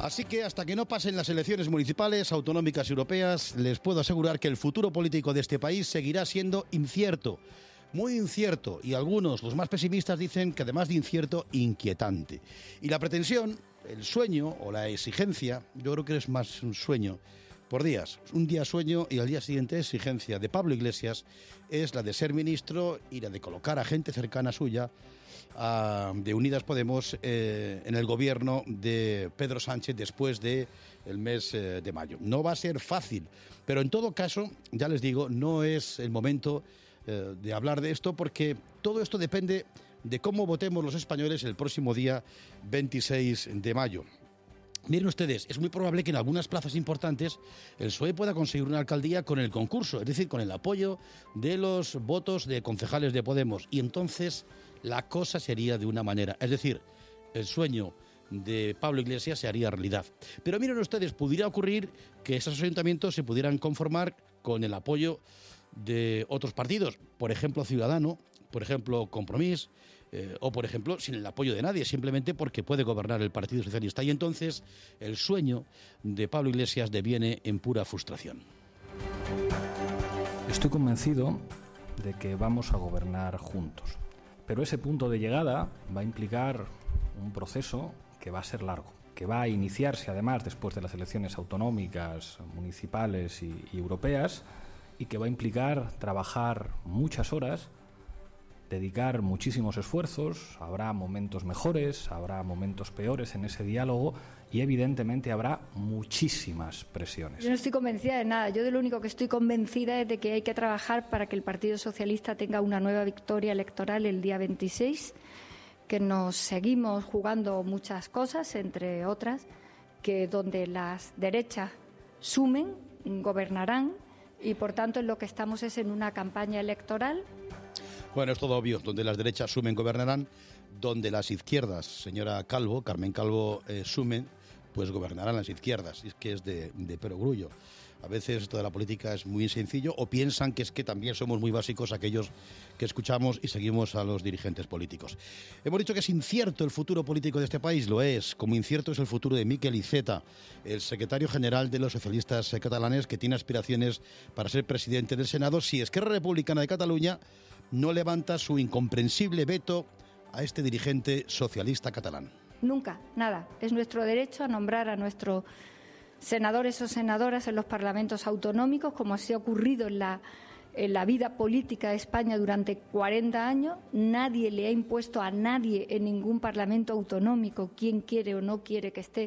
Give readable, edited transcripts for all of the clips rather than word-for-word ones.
Así que hasta que no pasen las elecciones municipales, autonómicas y europeas, les puedo asegurar que el futuro político de este país seguirá siendo incierto, muy incierto, y algunos, los más pesimistas, dicen que además de incierto, inquietante. Y la pretensión, el sueño o la exigencia, yo creo que es más un sueño por días. Un día sueño y al día siguiente exigencia de Pablo Iglesias es la de ser ministro y la de colocar a gente cercana suya, de Unidas Podemos, en el gobierno de Pedro Sánchez después del mes de mayo. No va a ser fácil, pero en todo caso, ya les digo, no es el momento de hablar de esto, porque todo esto depende de cómo votemos los españoles el próximo día 26 de mayo. Miren ustedes, es muy probable que en algunas plazas importantes el PSOE pueda conseguir una alcaldía con el concurso, es decir, con el apoyo de los votos de concejales de Podemos. Y entonces la cosa sería de una manera, es decir, el sueño de Pablo Iglesias se haría realidad. Pero miren ustedes, pudiera ocurrir que esos ayuntamientos se pudieran conformar con el apoyo de otros partidos, por ejemplo Ciudadanos, por ejemplo Compromís, o por ejemplo sin el apoyo de nadie, simplemente porque puede gobernar el Partido Socialista. Y entonces el sueño de Pablo Iglesias deviene en pura frustración. Estoy convencido de que vamos a gobernar juntos, pero ese punto de llegada va a implicar un proceso que va a ser largo, que va a iniciarse además después de las elecciones autonómicas, municipales y europeas, y que va a implicar trabajar muchas horas, dedicar muchísimos esfuerzos. Habrá momentos mejores, habrá momentos peores en ese diálogo y evidentemente habrá muchísimas presiones. Yo no estoy convencida de nada. Yo de lo único que estoy convencida es de que hay que trabajar para que el Partido Socialista tenga una nueva victoria electoral el día 26, que nos seguimos jugando muchas cosas, entre otras, que donde las derechas sumen, gobernarán, y por tanto en lo que estamos es en una campaña electoral. Bueno, es todo obvio, donde las derechas sumen, gobernarán, donde las izquierdas, señora Calvo, Carmen Calvo, sumen, pues gobernarán las izquierdas. Y es que es de perogrullo. A veces esto de la política es muy sencillo, o piensan que es que también somos muy básicos aquellos que escuchamos y seguimos a los dirigentes políticos. Hemos dicho que es incierto el futuro político de este país, lo es, como incierto es el futuro de Miquel Iceta, el secretario general de los socialistas catalanes, que tiene aspiraciones para ser presidente del Senado si Esquerra Republicana de Cataluña no levanta su incomprensible veto a este dirigente socialista catalán. Nunca, nada. Es nuestro derecho a nombrar a nuestros senadores o senadoras en los parlamentos autonómicos, como así ha ocurrido en la vida política de España durante 40 años. Nadie le ha impuesto a nadie en ningún parlamento autonómico quién quiere o no quiere que esté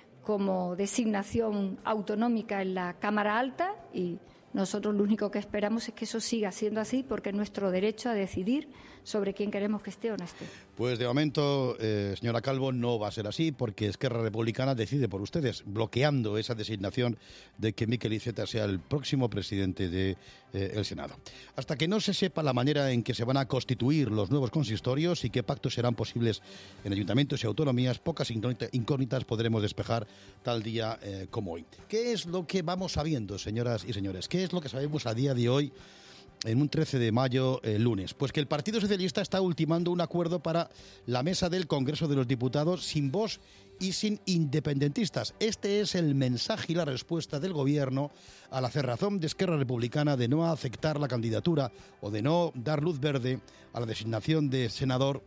como designación autonómica en la Cámara Alta, y nosotros lo único que esperamos es que eso siga siendo así, porque es nuestro derecho a decidir sobre quién queremos que esté o no esté. Pues de momento, señora Calvo, no va a ser así, porque Esquerra Republicana decide por ustedes, bloqueando esa designación de que Miquel Iceta sea el próximo presidente del Senado. Hasta que no se sepa la manera en que se van a constituir los nuevos consistorios y qué pactos serán posibles en ayuntamientos y autonomías, pocas incógnitas podremos despejar tal día como hoy. ¿Qué es lo que vamos sabiendo, señoras y señores? ¿Qué es lo que sabemos a día de hoy, en un 13 de mayo, lunes? Pues que el Partido Socialista está ultimando un acuerdo para la mesa del Congreso de los Diputados sin Vox y sin independentistas. Este es el mensaje y la respuesta del Gobierno a la cerrazón de Esquerra Republicana de no aceptar la candidatura o de no dar luz verde a la designación de senador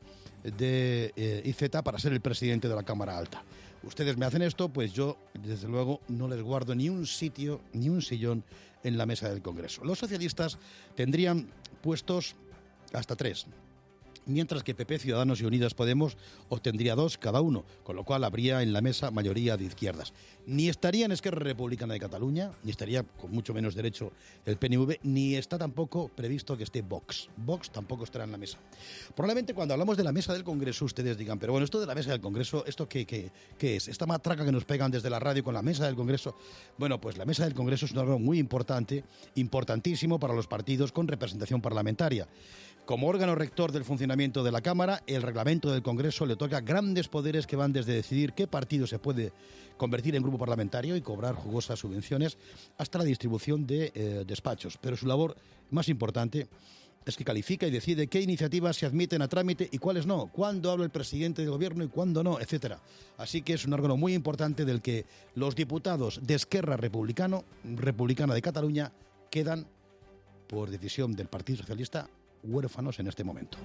de Iceta para ser el presidente de la Cámara Alta. Ustedes me hacen esto, pues yo, desde luego, no les guardo ni un sitio, ni un sillón en la mesa del Congreso. Los socialistas tendrían puestos hasta 3, mientras que PP, Ciudadanos y Unidas Podemos obtendría 2 cada uno, con lo cual habría en la mesa mayoría de izquierdas. Ni estaría en Esquerra Republicana de Cataluña, ni estaría con mucho menos derecho el PNV, ni está tampoco previsto que esté Vox. Vox tampoco estará en la mesa. Probablemente cuando hablamos de la mesa del Congreso ustedes digan, pero bueno, esto de la mesa del Congreso, ¿esto qué es? ¿Esta matraca que nos pegan desde la radio con la mesa del Congreso? Bueno, pues la mesa del Congreso es un órgano muy importante, importantísimo para los partidos con representación parlamentaria. Como órgano rector del funcionamiento de la Cámara, el reglamento del Congreso le toca grandes poderes que van desde decidir qué partido se puede convertir en grupo parlamentario y cobrar jugosas subvenciones hasta la distribución de despachos. Pero su labor más importante es que califica y decide qué iniciativas se admiten a trámite y cuáles no, cuándo habla el presidente del gobierno y cuándo no, etcétera. Así que es un órgano muy importante del que los diputados de Esquerra Republicana de Cataluña quedan, por decisión del Partido Socialista, huérfanos en este momento.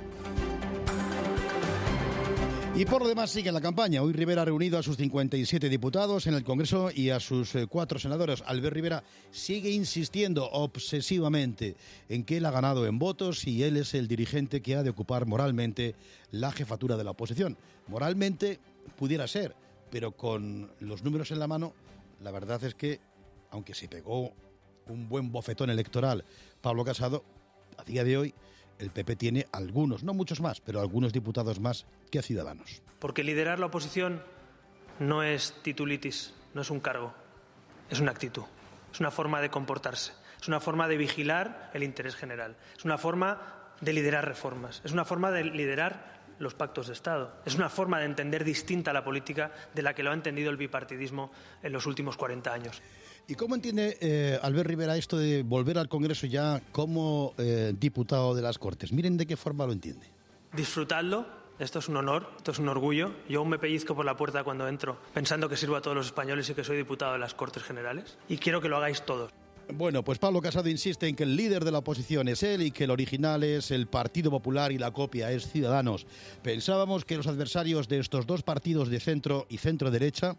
Y por lo demás sigue la campaña. Hoy Rivera ha reunido a sus 57 diputados en el Congreso y a sus 4 senadores. Albert Rivera sigue insistiendo obsesivamente en que él ha ganado en votos y él es el dirigente que ha de ocupar moralmente la jefatura de la oposición. Moralmente pudiera ser, pero con los números en la mano, la verdad es que, aunque se pegó un buen bofetón electoral Pablo Casado, a día de hoy el PP tiene algunos, no muchos más, pero algunos diputados más que Ciudadanos. Porque liderar la oposición no es titulitis, no es un cargo, es una actitud, es una forma de comportarse, es una forma de vigilar el interés general, es una forma de liderar reformas, es una forma de liderar los pactos de Estado, es una forma de entender distinta la política de la que lo ha entendido el bipartidismo en los últimos 40 años. ¿Y cómo entiende Albert Rivera esto de volver al Congreso ya como diputado de las Cortes? Miren de qué forma lo entiende. Disfrutadlo, esto es un honor, esto es un orgullo. Yo aún me pellizco por la puerta cuando entro, pensando que sirvo a todos los españoles y que soy diputado de las Cortes Generales. Y quiero que lo hagáis todos. Bueno, pues Pablo Casado insiste en que el líder de la oposición es él y que el original es el Partido Popular y la copia es Ciudadanos. Pensábamos que los adversarios de estos dos partidos de centro y centro-derecha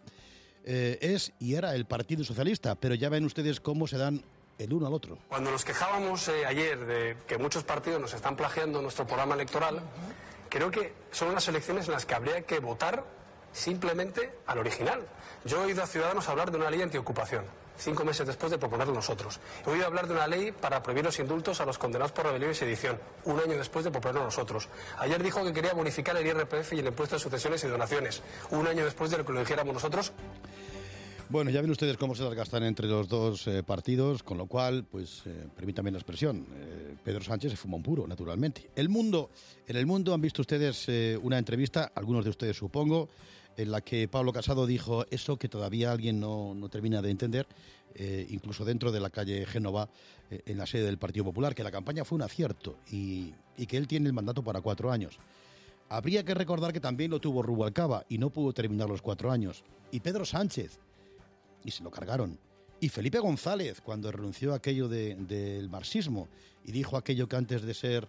es y era el Partido Socialista, pero ya ven ustedes cómo se dan el uno al otro. Cuando nos quejábamos ayer de que muchos partidos nos están plagiando nuestro programa electoral, creo que son unas elecciones en las que habría que votar simplemente al original. Yo he oído a Ciudadanos hablar de una ley antiocupación, 5 meses después de proponerlo nosotros. He oído hablar de una ley para prohibir los indultos a los condenados por rebelión y sedición, 1 año después de proponerlo nosotros. Ayer dijo que quería bonificar el IRPF y el impuesto de sucesiones y donaciones, 1 año después de que lo dijéramos nosotros. Bueno, ya ven ustedes cómo se las gastan entre los dos partidos, con lo cual, pues, permítanme la expresión, Pedro Sánchez se fuma un puro, naturalmente. En el mundo han visto ustedes una entrevista, algunos de ustedes supongo, en la que Pablo Casado dijo eso que todavía alguien no termina de entender, incluso dentro de la calle Génova, en la sede del Partido Popular, que la campaña fue un acierto y que él tiene el mandato para 4 años. Habría que recordar que también lo tuvo Rubalcaba y no pudo terminar los 4 años. Y Pedro Sánchez, y se lo cargaron. Y Felipe González, cuando renunció a aquello del marxismo y dijo aquello que antes de ser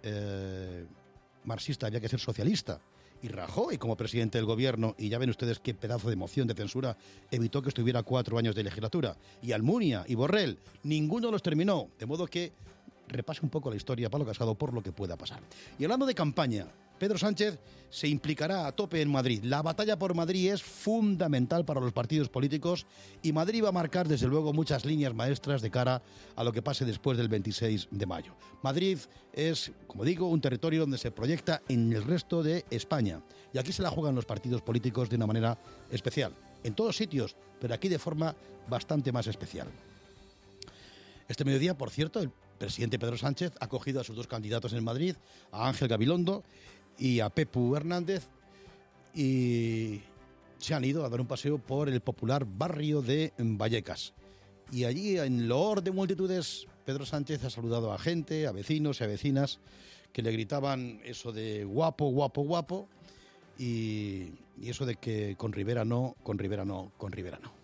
marxista había que ser socialista. Y Rajoy, como presidente del gobierno, y ya ven ustedes qué pedazo de moción de censura evitó que estuviera 4 años de legislatura. Y Almunia y Borrell, ninguno los terminó. De modo que repase un poco la historia Pablo Casado por lo que pueda pasar. Y hablando de campaña, Pedro Sánchez se implicará a tope en Madrid. La batalla por Madrid es fundamental para los partidos políticos y Madrid va a marcar desde luego muchas líneas maestras de cara a lo que pase después del 26 de mayo. Madrid es, como digo, un territorio donde se proyecta en el resto de España. Y aquí se la juegan los partidos políticos de una manera especial. En todos sitios, pero aquí de forma bastante más especial. Este mediodía, por cierto, el presidente Pedro Sánchez ha cogido a sus 2 candidatos en Madrid, a Ángel Gabilondo y a Pepu Hernández, y se han ido a dar un paseo por el popular barrio de Vallecas. Y allí, en loor de multitudes, Pedro Sánchez ha saludado a gente, a vecinos y a vecinas que le gritaban eso de guapo, guapo, guapo, y eso de que con Rivera no, con Rivera no, con Rivera no.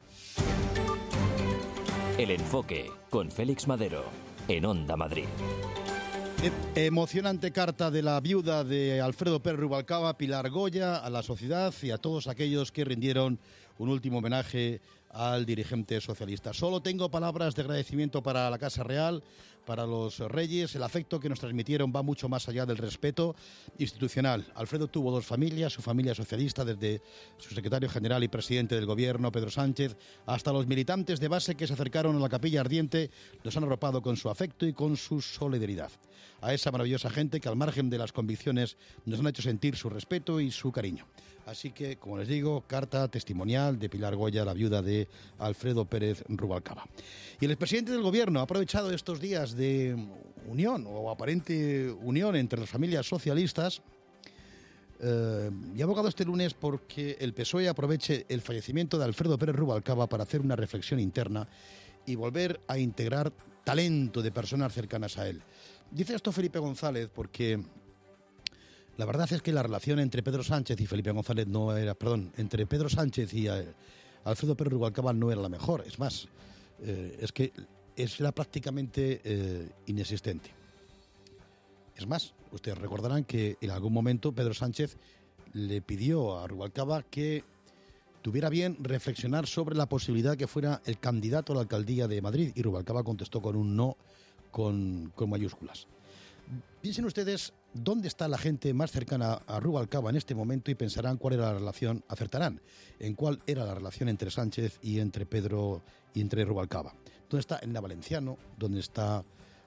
El Enfoque, con Félix Madero, en Onda Madrid. Emocionante carta de la viuda de Alfredo Pérez Rubalcaba, Pilar Goya, a la sociedad y a todos aquellos que rindieron un último homenaje al dirigente socialista. Solo tengo palabras de agradecimiento para la Casa Real, para los Reyes. El afecto que nos transmitieron va mucho más allá del respeto institucional. Alfredo tuvo 2 familias, su familia socialista, desde su secretario general y presidente del gobierno, Pedro Sánchez, hasta los militantes de base que se acercaron a la Capilla Ardiente, los han arropado con su afecto y con su solidaridad. A esa maravillosa gente que, al margen de las convicciones, nos han hecho sentir su respeto y su cariño. Así que, como les digo, carta testimonial de Pilar Goya, la viuda de Alfredo Pérez Rubalcaba. Y el expresidente del gobierno ha aprovechado estos días de unión o aparente unión entre las familias socialistas y ha abogado este lunes porque el PSOE aproveche el fallecimiento de Alfredo Pérez Rubalcaba para hacer una reflexión interna y volver a integrar talento de personas cercanas a él. Dice esto Felipe González porque la verdad es que la relación entre Pedro Sánchez y Felipe González entre Pedro Sánchez y Alfredo Pérez Rubalcaba no era la mejor. Es más, es que era prácticamente inexistente. Es más, ustedes recordarán que en algún momento Pedro Sánchez le pidió a Rubalcaba que tuviera bien reflexionar sobre la posibilidad que fuera el candidato a la alcaldía de Madrid, y Rubalcaba contestó con un no con mayúsculas. Piensen ustedes dónde está la gente más cercana a Rubalcaba en este momento y pensarán cuál era la relación, acertarán en cuál era la relación entre Sánchez y entre Pedro y entre Rubalcaba. ¿Dónde está Elena Valenciano? ¿Dónde está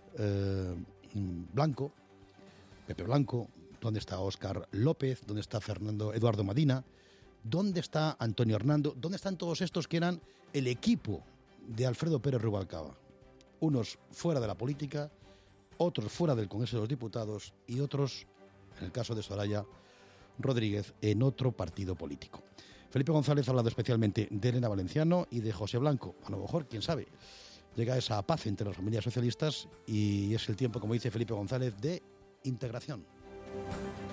Blanco, Pepe Blanco? ¿Dónde está Óscar López? ¿Dónde está Eduardo Madina? ¿Dónde está Antonio Hernando? ¿Dónde están todos estos que eran el equipo de Alfredo Pérez Rubalcaba? Unos fuera de la política, otros fuera del Congreso de los Diputados y otros, en el caso de Soraya Rodríguez, en otro partido político. Felipe González ha hablado especialmente de Elena Valenciano y de José Blanco. A lo mejor, quién sabe, llega esa paz entre las familias socialistas y es el tiempo, como dice Felipe González, de integración.